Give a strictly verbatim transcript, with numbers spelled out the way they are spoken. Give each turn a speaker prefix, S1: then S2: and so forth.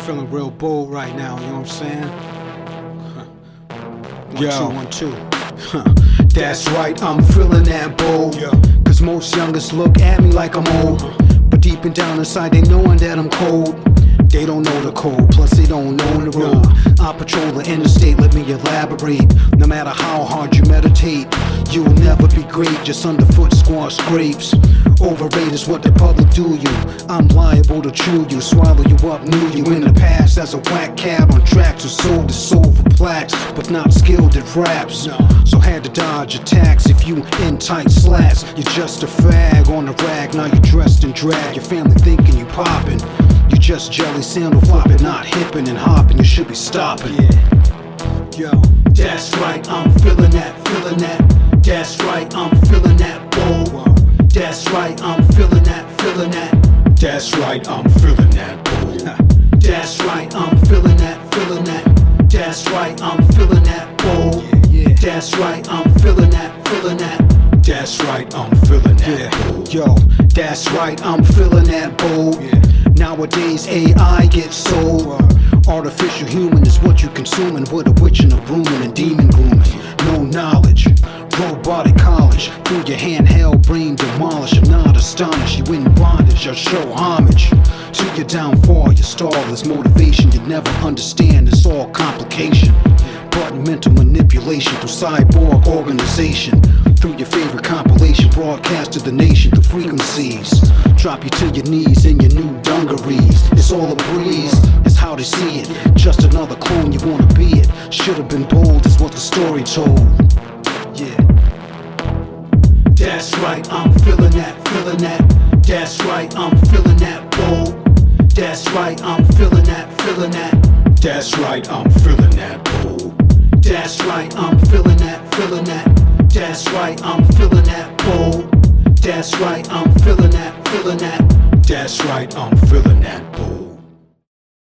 S1: feeling real bold right now, you know what I'm saying? Huh. One,
S2: Yo.
S1: two, one, two.
S2: Huh. That's right, I'm feeling that bold.
S1: Yeah.
S2: Cause most youngers look at me like I'm old, but deep and down inside they knowing that I'm cold. They don't know the code, plus they don't know the road. I patrol the interstate, let me elaborate. No matter how hard you meditate, you will never be great, just underfoot squash scrapes. Overrated is what the public do you. I'm liable to chew you, swallow you up, knew you in the past as a whack cat on tracks who sold his soul for plaques, but not skilled at raps. So had to dodge attacks. If you in tight slats, you're just a fag on the rag. Now you dressed in drag, your family thinking you poppin'. You just jelly sandal flopping, not hippin' and hopping. You should be stopping.
S1: Yeah. Yo.
S2: That's right, I'm feeling that, feeling that. That's right, I'm feeling that bold. That's right, I'm feeling that, feeling that. That's right, I'm feeling that bold. That's right, I'm feeling that, feeling that. That's right, I'm feeling that bold.
S1: Yeah.
S2: That's right, I'm feeling that, feeling that. That's right, I'm feeling that
S1: Yeah.
S2: bold. Yo, that's right, I'm feeling that bold.
S1: Yeah.
S2: Nowadays A I gets sold. Artificial human is what you consuming, with a witch and a brooming and demon grooming. No knowledge, robotic college. Through your handheld brain demolish. I'm not astonished, you in bondage. I show homage to your downfall. Your stall is motivation you never understand. It's all complication, but mental manipulation through cyborg organization. Through your favorite compilation, broadcast to the nation through frequencies. Drop you to your knees in your new dungarees. It's all a breeze, it's how they see it. Just another clone, you wanna be it. Should've been bold, is what the story told. Yeah. That's right, I'm feeling that, feeling that. That's right, I'm feeling that bold. That's right, I'm feeling that, feeling that. That's right, I'm feeling that bold. That's right, I'm feeling that, feeling that. That's right, I'm feeling that bold. That's right, I'm feeling that, feeling that. That's right, I'm feeling that bold.